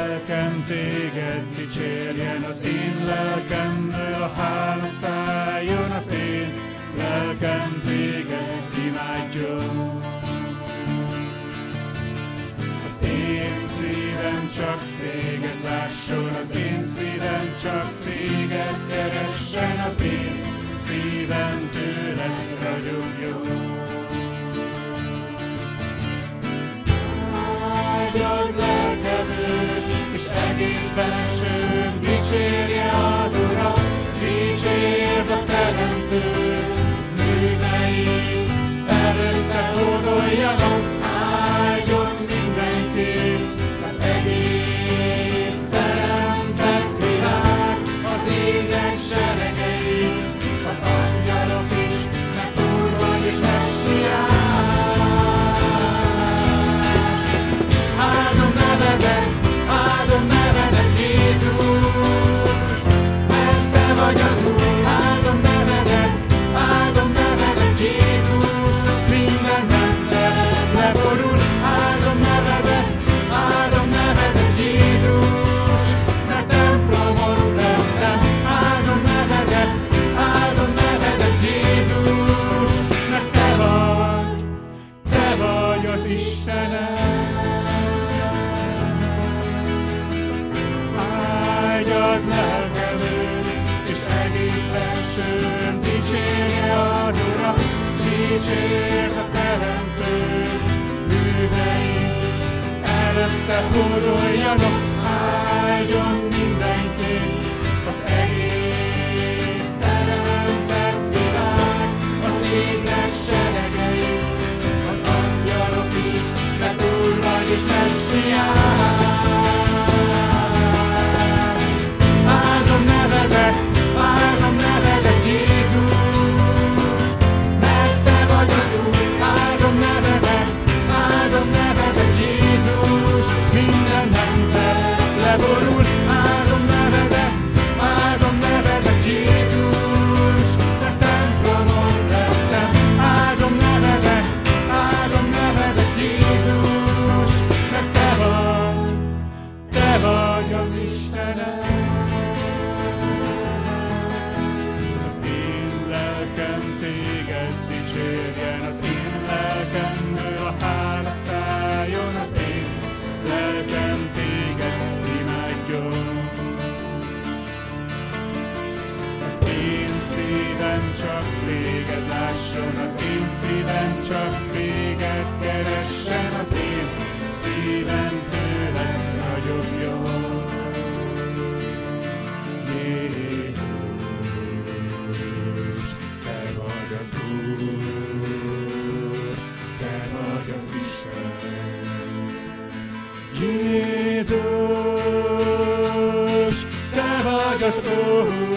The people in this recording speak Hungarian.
lelkem téged dicsérjen, az én lelkemből a hála szálljon, az én lelkem téged imádjon. Az én szívem csak téged lásson, az én szívem csak téged keressen, az én szívem tőled ragyogjon. Áldjad lelkem őt, és egész bensőm dicsérje az Urat, dicsérd a Teremtőt, művei előtte hódoljanak, áldjon mindenki, az egész teremtett világ, az éges seregei, az angyalok is, mert Úr vagy és Messiás. Áldom nevedet, Jézus, mert Te vagy az Úr. Áldom nevedet, Jézus, és minden nemzet leborul. Áldom nevedet, Jézus, mert templomot tettem. Áldom nevedet, Jézus, mert Te vagy az Istenem. Áldjad lelkem őt, és egész bensőm dicsérje az Urat, dicsérd a Teremtőt, művei előtte hódoljanak, áldjon mindenki, az egész teremtett világ, az éges seregei, az angyalok is, mert Úr vagy és Messiás. Áldom nevedet, Jézus, mert Te vagy az Úr. Áldom nevedet, Jézus, és minden nemzet leborul. Áldom nevedet, Jézus, mert templomot tettem. Áldom nevedet, Jézus, mert Te vagy az Istenem. Téged dicsérjen, az én lelkemből a hála szálljon, az én lelkem téged imádjon. Az én szívem csak téged lásson, az én szívem csak téged keressen, az én szívem tőled ragyogjon. Az Úr, Te vagy az Isten. Jézus, Te vagy az Úr.